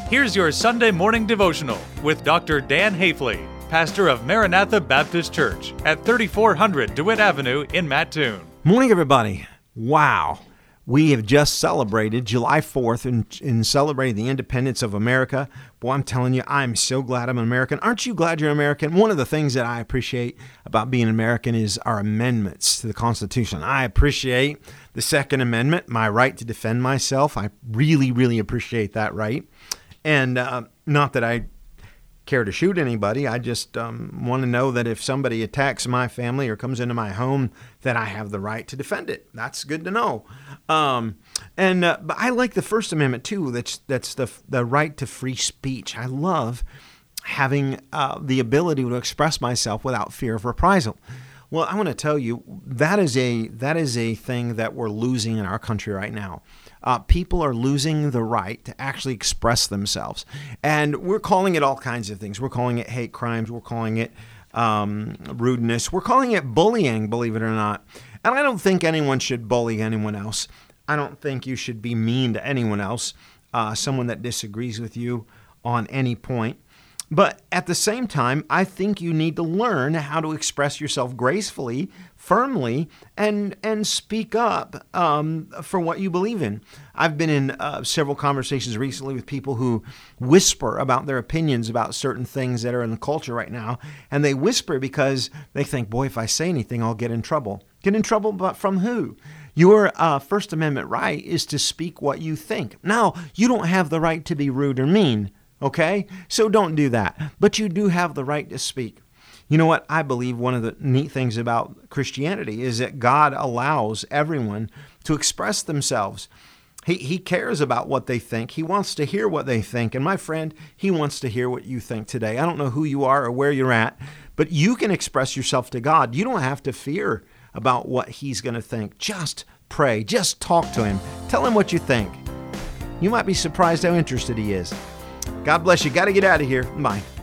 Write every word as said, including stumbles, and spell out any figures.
Here's your Sunday morning devotional with Doctor Dan Hafley, pastor of Maranatha Baptist Church at thirty-four hundred DeWitt Avenue in Mattoon. Morning, everybody. Wow. We have just celebrated July fourth and, and celebrated the independence of America. Boy, I'm telling you, I'm so glad I'm an American. Aren't you glad you're an American? One of the things that I appreciate about being an American is our amendments to the Constitution. I appreciate the Second Amendment, my right to defend myself. I really, really appreciate that right. And uh, not that I care to shoot anybody. I just um, want to know that if somebody attacks my family or comes into my home, that I have the right to defend it. That's good to know. Um, and uh, but I like the First Amendment too. That's that's the the right to free speech. I love having uh, the ability to express myself without fear of reprisal. Well, I want to tell you that is a that is a thing that we're losing in our country right now. Uh, people are losing the right to actually express themselves. And we're calling it all kinds of things. We're calling it hate crimes. We're calling it um, rudeness. We're calling it bullying, believe it or not. And I don't think anyone should bully anyone else. I don't think you should be mean to anyone else, uh, someone that disagrees with you on any point. But at the same time, I think you need to learn how to express yourself gracefully, firmly, and and speak up um, for what you believe in. I've been in uh, several conversations recently with people who whisper about their opinions about certain things that are in the culture right now, and they whisper because they think, boy, if I say anything, I'll get in trouble. Get in trouble, but from who? Your uh, First Amendment right is to speak what you think. Now, you don't have the right to be rude or mean. Okay? So don't do that. But you do have the right to speak. You know what? I believe one of the neat things about Christianity is that God allows everyone to express themselves. He, he cares about what they think. He wants to hear what they think. And my friend, he wants to hear what you think today. I don't know who you are or where you're at, but you can express yourself to God. You don't have to fear about what he's going to think. Just pray. Just talk to him. Tell him what you think. You might be surprised how interested he is. God bless you. Got to get out of here. Bye.